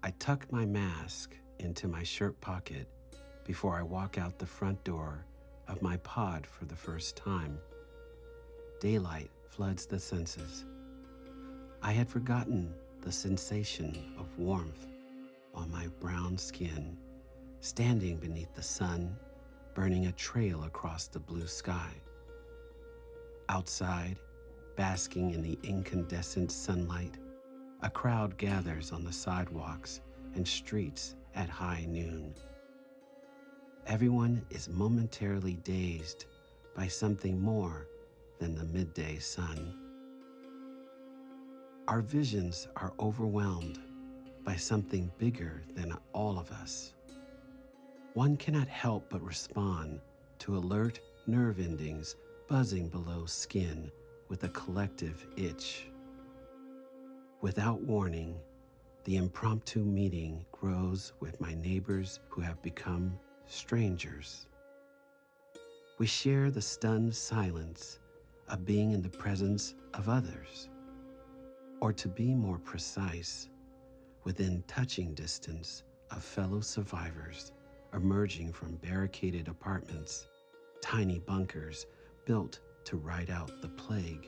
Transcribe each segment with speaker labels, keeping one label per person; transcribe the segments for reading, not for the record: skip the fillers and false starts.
Speaker 1: I tuck my mask into my shirt pocket before I walk out the front door of my pod for the first time. Daylight floods the senses. I had forgotten the sensation of warmth on my brown skin, standing beneath the sun, burning a trail across the blue sky. Outside, basking in the incandescent sunlight, a crowd gathers on the sidewalks and streets at high noon. Everyone is momentarily dazed by something more than the midday sun. Our visions are overwhelmed by something bigger than all of us. One cannot help but respond to alert nerve endings buzzing below skin with a collective itch. Without warning, the impromptu meeting grows with my neighbors who have become strangers. We share the stunned silence of being in the presence of others, or to be more precise, within touching distance of fellow survivors emerging from barricaded apartments, tiny bunkers built to ride out the plague.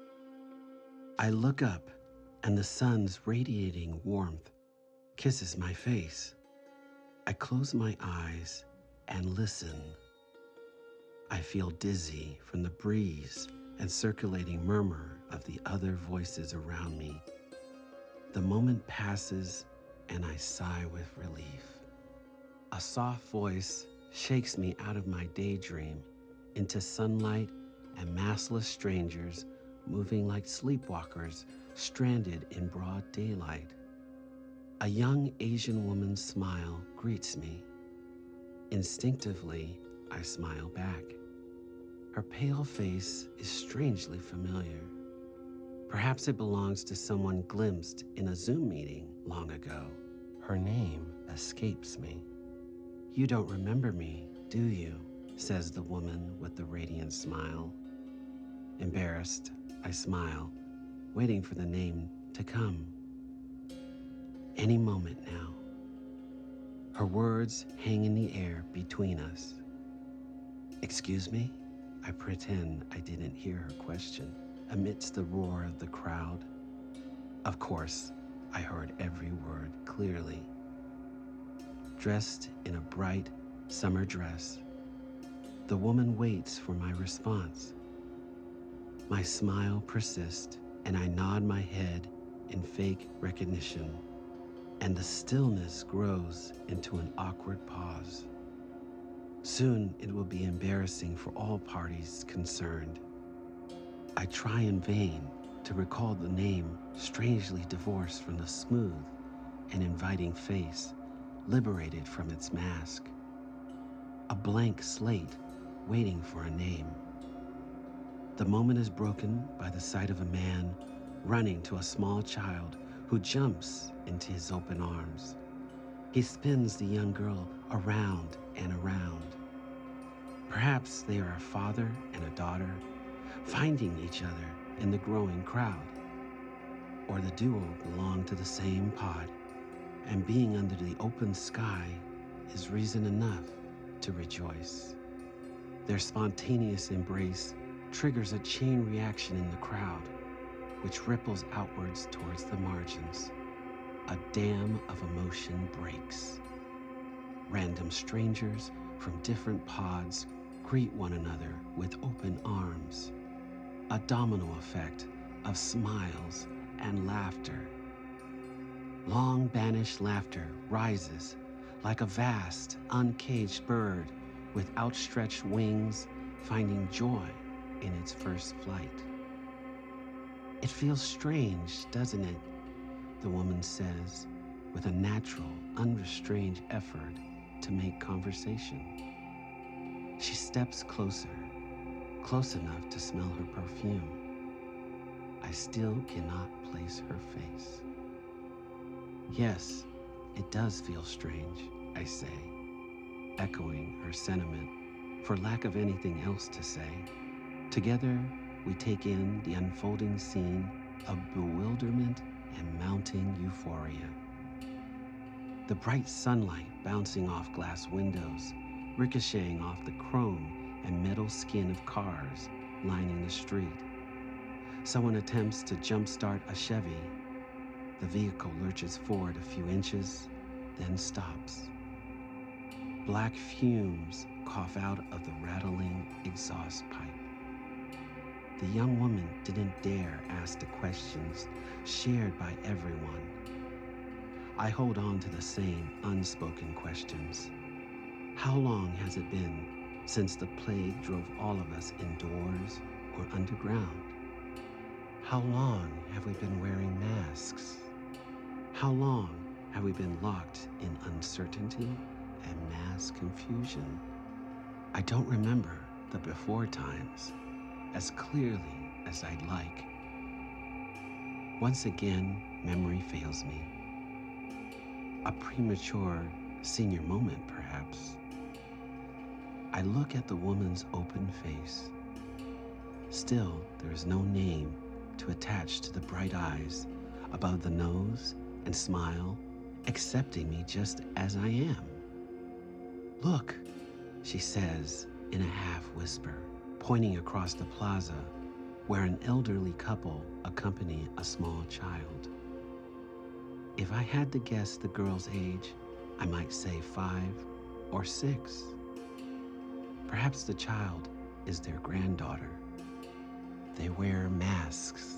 Speaker 1: I look up and the sun's radiating warmth kisses my face. I close my eyes and listen. I feel dizzy from the breeze and circulating murmur of the other voices around me. The moment passes and I sigh with relief. A soft voice shakes me out of my daydream into sunlight and maskless strangers moving like sleepwalkers stranded in broad daylight. A young Asian woman's smile greets me. Instinctively, I smile back. Her pale face is strangely familiar. Perhaps it belongs to someone glimpsed in a Zoom meeting long ago. Her name escapes me. "You don't remember me, do you?" says the woman with the radiant smile. Embarrassed, I smile, waiting for the name to come. Any moment now. Her words hang in the air between us. "Excuse me?" I pretend I didn't hear her question amidst the roar of the crowd. Of course, I heard every word clearly. Dressed in a bright summer dress, the woman waits for my response. My smile persists, and I nod my head in fake recognition, and the stillness grows into an awkward pause. Soon it will be embarrassing for all parties concerned. I try in vain to recall the name strangely divorced from the smooth and inviting face liberated from its mask. A blank slate waiting for a name. The moment is broken by the sight of a man running to a small child who jumps into his open arms. He spins the young girl around and around. Perhaps they are a father and a daughter, finding each other in the growing crowd. Or the duo belong to the same pod, and being under the open sky is reason enough to rejoice. Their spontaneous embrace triggers a chain reaction in the crowd, which ripples outwards towards the margins. A dam of emotion breaks. Random strangers from different pods greet one another with open arms. A domino effect of smiles and laughter. Long banished laughter rises like a vast, uncaged bird with outstretched wings finding joy in its first flight. "It feels strange, doesn't it?" the woman says with a natural, unrestrained effort to make conversation. She steps closer, close enough to smell her perfume. I still cannot place her face. "Yes, it does feel strange," I say, echoing her sentiment for lack of anything else to say. Together, we take in the unfolding scene of bewilderment and mounting euphoria. the bright sunlight bouncing off glass windows, ricocheting off the chrome and metal skin of cars lining the street. Someone attempts to jumpstart a Chevy. The vehicle lurches forward a few inches, then stops. Black fumes cough out of the rattling exhaust pipe. The young woman didn't dare ask the questions shared by everyone. I hold on to the same unspoken questions. How long has it been since the plague drove all of us indoors or underground? How long have we been wearing masks? How long have we been locked in uncertainty and mass confusion? I don't remember the before times as clearly as I'd like. Once again, memory fails me. A premature senior moment, perhaps. I look at the woman's open face. Still, there is no name to attach to the bright eyes above the nose and smile, accepting me just as I am. Look, she says in a half whisper, pointing across the plaza where an elderly couple accompany a small child. If I had to guess the girl's age, I might say 5 or 6. Perhaps the child is their granddaughter. They wear masks.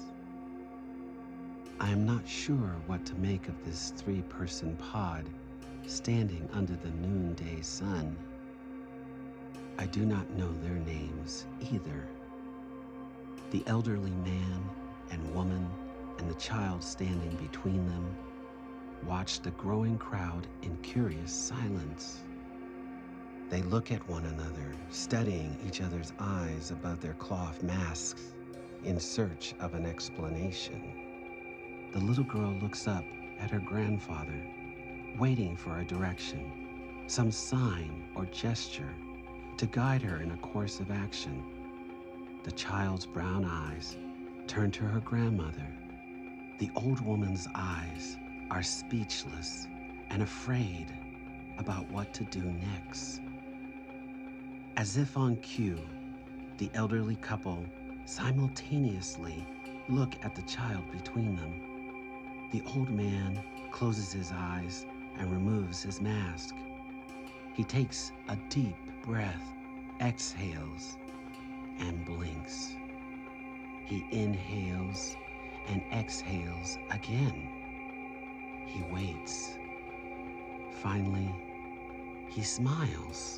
Speaker 1: I am not sure what to make of this 3-person pod standing under the noonday sun. I do not know their names either. The elderly man and woman and the child standing between them watch the growing crowd in curious silence. They look at one another, studying each other's eyes above their cloth masks in search of an explanation. The little girl looks up at her grandfather, waiting for a direction, some sign or gesture to guide her in a course of action. The child's brown eyes turn to her grandmother. The old woman's eyes are speechless and afraid about what to do next. As if on cue, the elderly couple simultaneously look at the child between them. The old man closes his eyes and removes his mask. He takes a deep breath, exhales, and blinks. He inhales and exhales again. He waits. Finally, he smiles.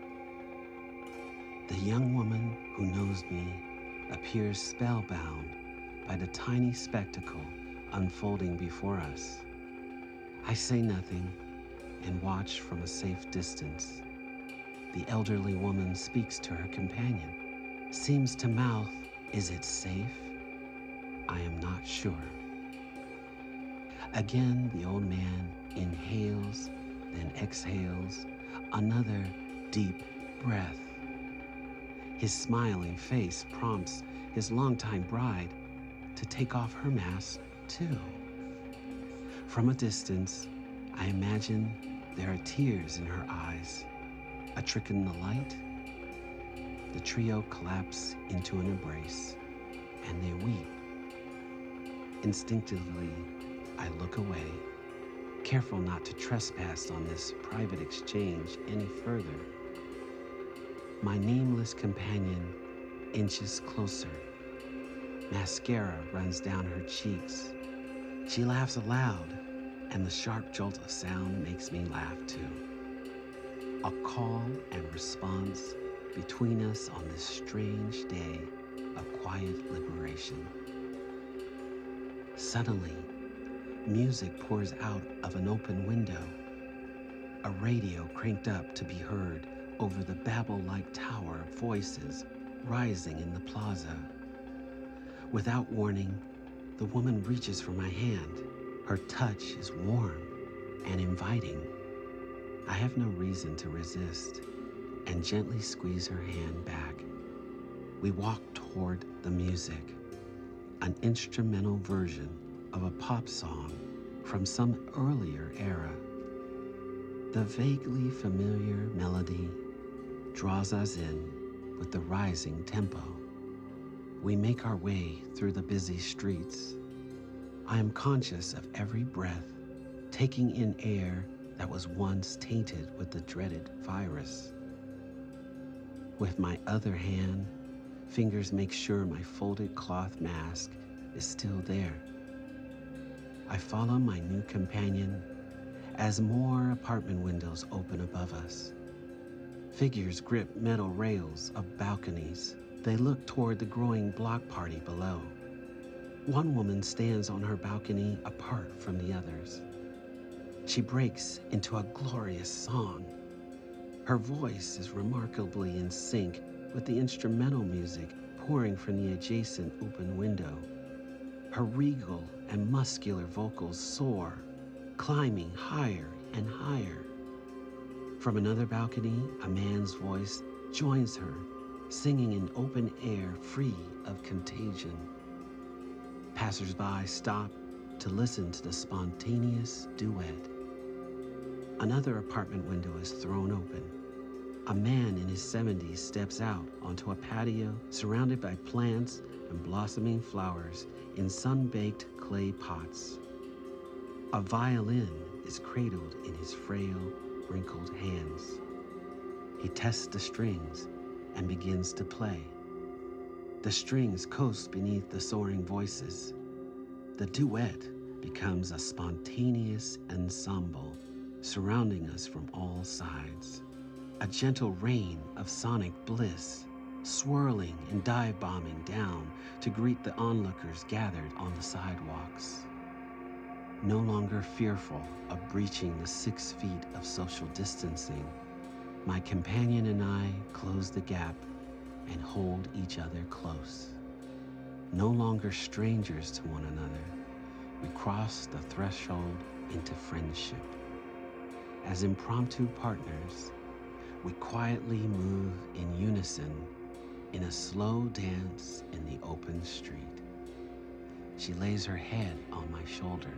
Speaker 1: The young woman who knows me appears spellbound by the tiny spectacle unfolding before us. I say nothing and watch from a safe distance. The elderly woman speaks to her companion, seems to mouth, "Is it safe?" I am not sure. Again, the old man inhales, then exhales, another deep breath. His smiling face prompts his longtime bride to take off her mask too. From a distance, I imagine there are tears in her eyes. A trick in the light. The trio collapse into an embrace, and they weep. Instinctively, I look away, careful not to trespass on this private exchange any further. My nameless companion inches closer. Mascara runs down her cheeks. She laughs aloud, and the sharp jolt of sound makes me laugh too. A call and response between us on this strange day of quiet liberation. Suddenly, music pours out of an open window. A radio cranked up to be heard over the Babel-like tower of voices rising in the plaza. Without warning, the woman reaches for my hand. Her touch is warm and inviting. I have no reason to resist and gently squeeze her hand back. We walk toward the music, an instrumental version of a pop song from some earlier era. The vaguely familiar melody draws us in with the rising tempo. We make our way through the busy streets. I am conscious of every breath, taking in air that was once tainted with the dreaded virus. With my other hand, fingers make sure my folded cloth mask is still there. I follow my new companion as more apartment windows open above us. Figures grip metal rails of balconies. They look toward the growing block party below. One woman stands on her balcony apart from the others. She breaks into a glorious song. Her voice is remarkably in sync with the instrumental music pouring from the adjacent open window. Her regal and muscular vocals soar, climbing higher and higher. From another balcony, a man's voice joins her, singing in open air free of contagion. Passers-by stop to listen to the spontaneous duet. Another apartment window is thrown open. A man in his 70s steps out onto a patio surrounded by plants and blossoming flowers in sun-baked clay pots. A violin is cradled in his frail, wrinkled hands. He tests the strings and begins to play. The strings coast beneath the soaring voices. The duet becomes a spontaneous ensemble surrounding us from all sides. A gentle rain of sonic bliss, swirling and dive-bombing down to greet the onlookers gathered on the sidewalks. No longer fearful of breaching the 6 feet of social distancing, my companion and I close the gap and hold each other close. No longer strangers to one another, we cross the threshold into friendship. As impromptu partners, we quietly move in unison in a slow dance in the open street. She lays her head on my shoulder.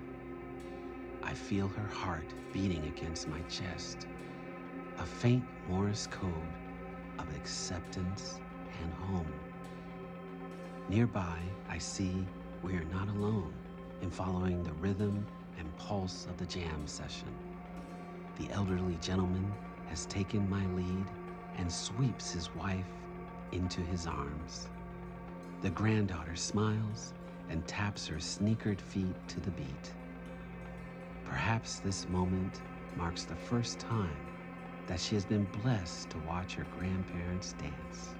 Speaker 1: I feel her heart beating against my chest, a faint Morse code of acceptance and home. Nearby, I see we are not alone in following the rhythm and pulse of the jam session. The elderly gentleman has taken my lead and sweeps his wife into his arms. The granddaughter smiles and taps her sneakered feet to the beat. Perhaps this moment marks the first time that she has been blessed to watch her grandparents dance.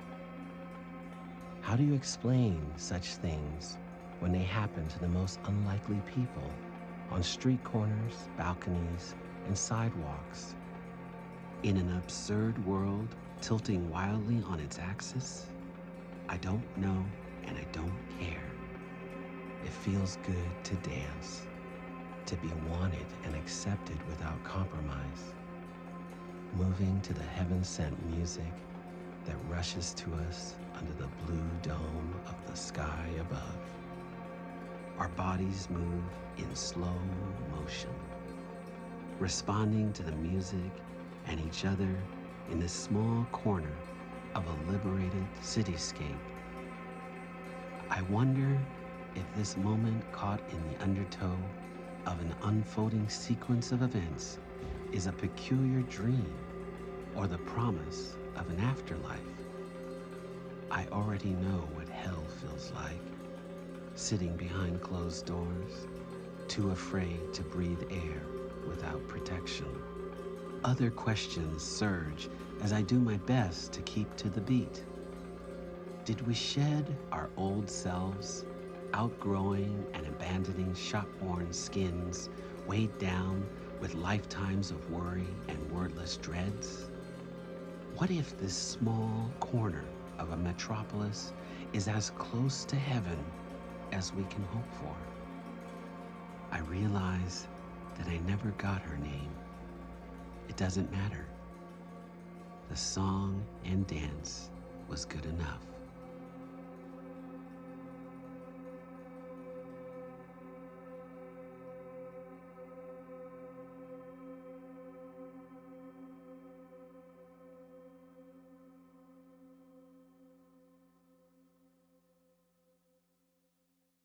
Speaker 1: How do you explain such things when they happen to the most unlikely people on street corners, balconies, and sidewalks? In an absurd world tilting wildly on its axis? I don't know and I don't care. It feels good to dance, to be wanted and accepted without compromise, moving to the heaven-sent music that rushes to us under the blue dome of the sky above. Our bodies move in slow motion, responding to the music and each other in this small corner of a liberated cityscape. I wonder if this moment caught in the undertow of an unfolding sequence of events is a peculiar dream or the promise of an afterlife. I already know what hell feels like, sitting behind closed doors, too afraid to breathe air without protection. Other questions surge as I do my best to keep to the beat. Did we shed our old selves, outgrowing and abandoning shop-worn skins weighed down with lifetimes of worry and wordless dreads? What if this small corner of a metropolis is as close to heaven as we can hope for? I realize that I never got her name. It doesn't matter. The song and dance was good enough.